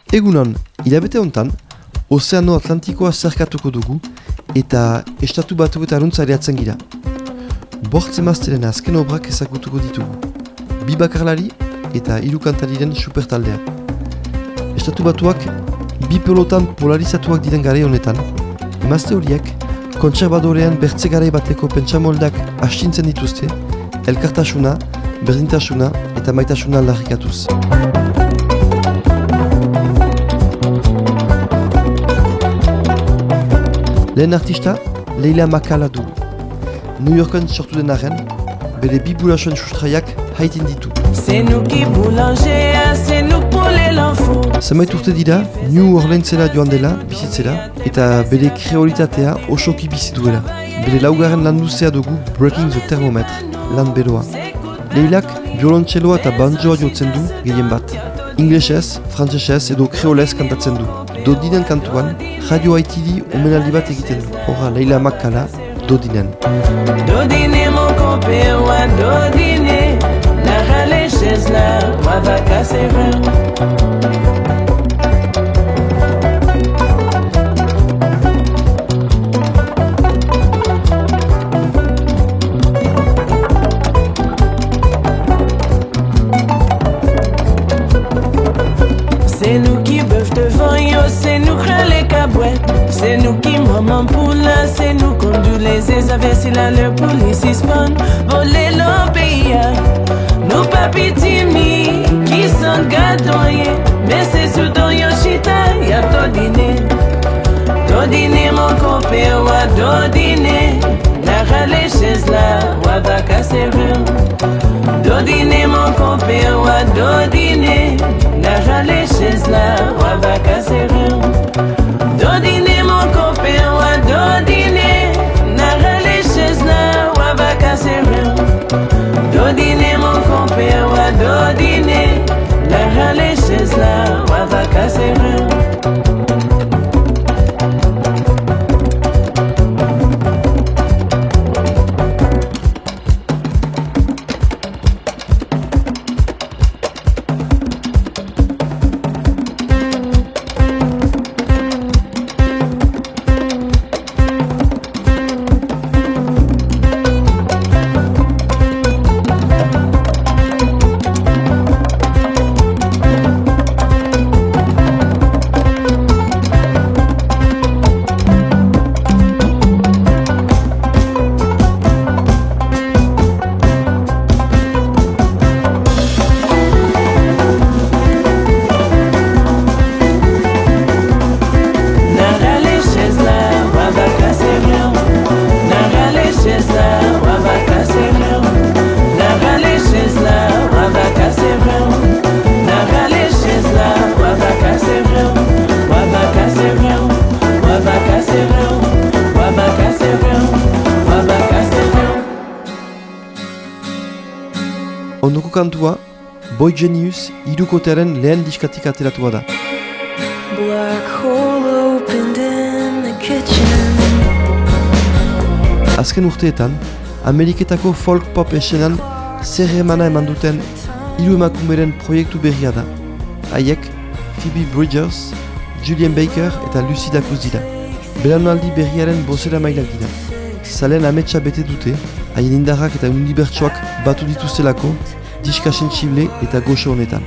Egunon, hilabete hontan, Ozeano Atlantikoa zerkatuko dugu eta Estatu Batuetarantz areatzen gira. Bost emazteren azken obrak ezagutuko ditugu. Bi bakarlari eta 3 kantariren supertaldea. Estatu Batuak bi pelotan polarizatuak diren gare honetan, emazte horiek kontserbadorean bertze garai bateko pentsamoldak astintzen dituzte, elkartasuna, berdintasuna eta maitasuna aldarrikatuz. Lehen artista, Leila Makala du. New Yorken sortu den arren, bere bi bulasoen sustraiak haiten ditu. Zenbait urte dira, New Orleansera joan dela, bizitzera, eta bere kreolitatea osoki bizi duela. Bere laugarren lan luzea dugu Breaking the Thermometer, lan beroa. Leilak violontxeloa eta banjoa jotzen du gehien bat. Inglesez, frantsesez edo kreolez kantatzen du. Dodinen kantuan, Radio Haitiri omenaldi bat egiten du. Horra Leila Makala, Dodinen. Dodine mon copain, wa dodine, na rale chez la, wa va casser rien. C'est nous qui bœuf devant yo, c'est nous craint les cabouettes. C'est nous qui maman poula, c'est nous conduit les aves si la leur police spawn. Voler leur pays, nous papi timi, qui sont gadoyés. Mais c'est sous ton yoshita, y'a Dodine mon copain, wa dodine. La rale chez la, wa va casser rien. Dodine mon copain, wa dodine. La rale chez la, wa va casser rien. Dodine mon copain, wa dodine. La rale chez la, wa va casser rien. Dodine mon copain, wa dodine. La rale chez la, wa va casser rien. Ondoko kantua, Boy Genius hirukotearen lehen diskatik ateratua da. Black hole opened in the kitchen. Azken urteetan, Ameriketako folk pop esenan zer emana eman duten 3 emakumeren proiektu berria da. Haiek, Phoebe Bridgers, Julian Baker eta Lucy Dacus dira. Belaunaldi berriaren bozera mailak dira. Zalen ametsa bete dute, haien indarrak eta unibertsoak batu dituztelako, diska sentsible eta goxo honetan.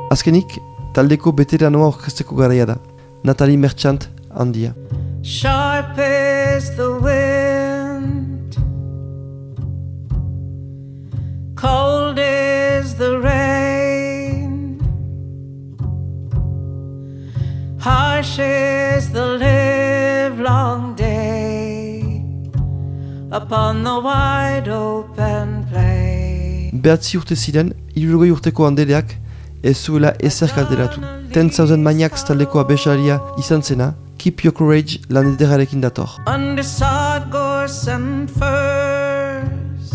Azkenik, taldeko beteranoa orkesteko garaia da. Natalie Merchant handia. Sharp is the wind, cold is the rain, harsh is the livelong day upon the wide open plain. Behatzi urte ziren, 60 urteko Andereak ez zuela ezer kalteratu. 10,000 Maniacs taldeko abesalaria izan zena, Keep Your Courage lan ederarekin dator. Under sod, gorse and furs,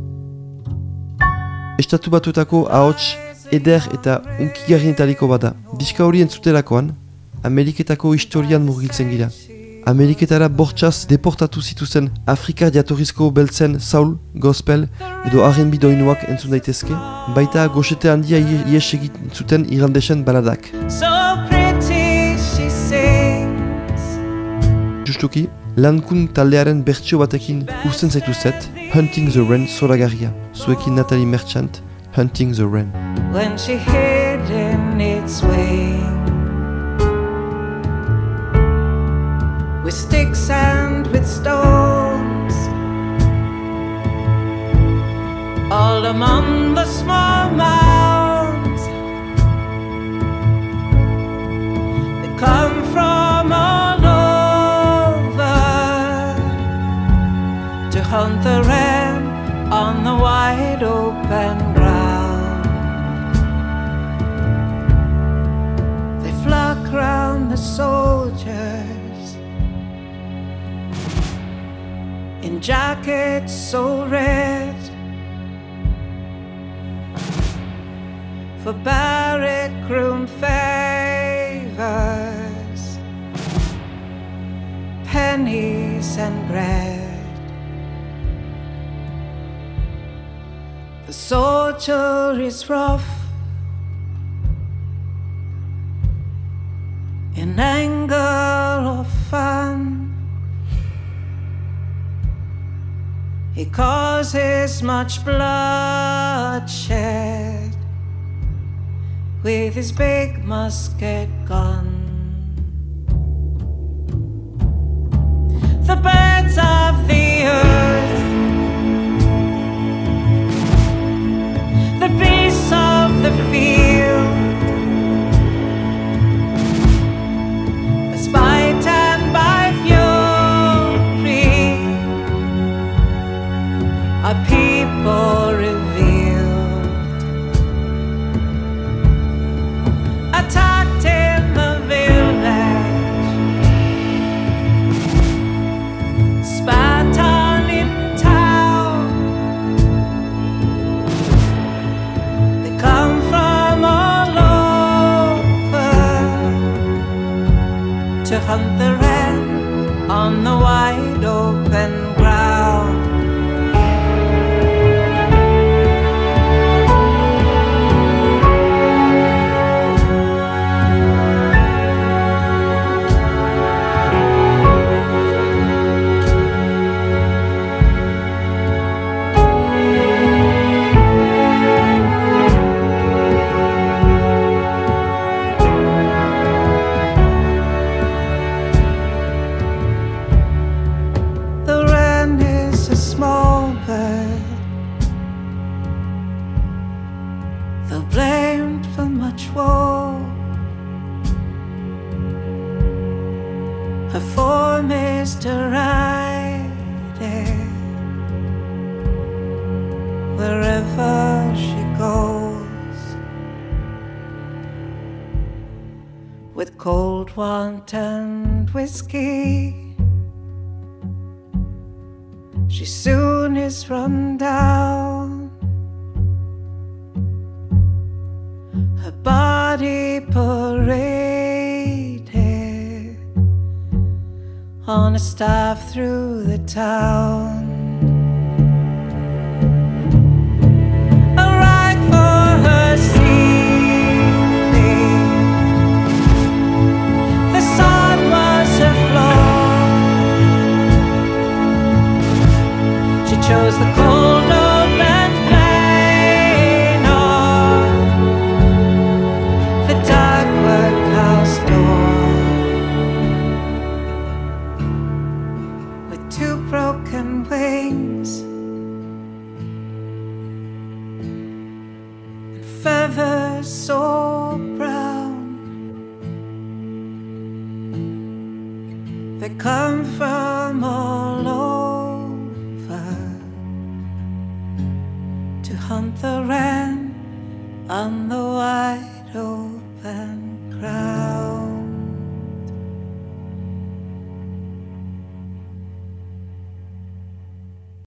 Estatu Batuetako ahots eder eta unkigarrienetariko bada. Diska hori entzuterakoan, Ameriketako historian murgiltzen gira. Ameriketara bortxaz deportatu zituzen Afrikar jatorrizko beltzen soul, gospel edo R&B doinuak entzun daitezke, baita goxete handia ies egiten zuten irlandesen baladak. so pretty she sings. Justuki, Lankun taldearen bertsio batekin uzten zaituzet, Hunting the Wren zoragarria. Zuekin Natalie Merchant, Hunting the Wren. When she hid in its wing, with sticks and with stones, all among the small mounds that come from all over to hunt the wren on the wide open ground. They flock round the soldiers in jackets so red, for barrack room favors, pennies and bread. The soldier is rough in anger or fun. He causes much bloodshed with his big musket gun. The birds of the earth, the beasts of the field, by spite and by fury, a people revealed, attacked in the village, spat on in town. They come from all over to hunt the wren on the wide open ground. Her form is to ride it wherever she goes, with cold want and whiskey. She soon is run down, her body paraded on a staff through the town. A rag for her ceiling, the sun was her floor. She chose the cold open plain, feathers so brown. They come from all over to hunt the wren on the wide open ground.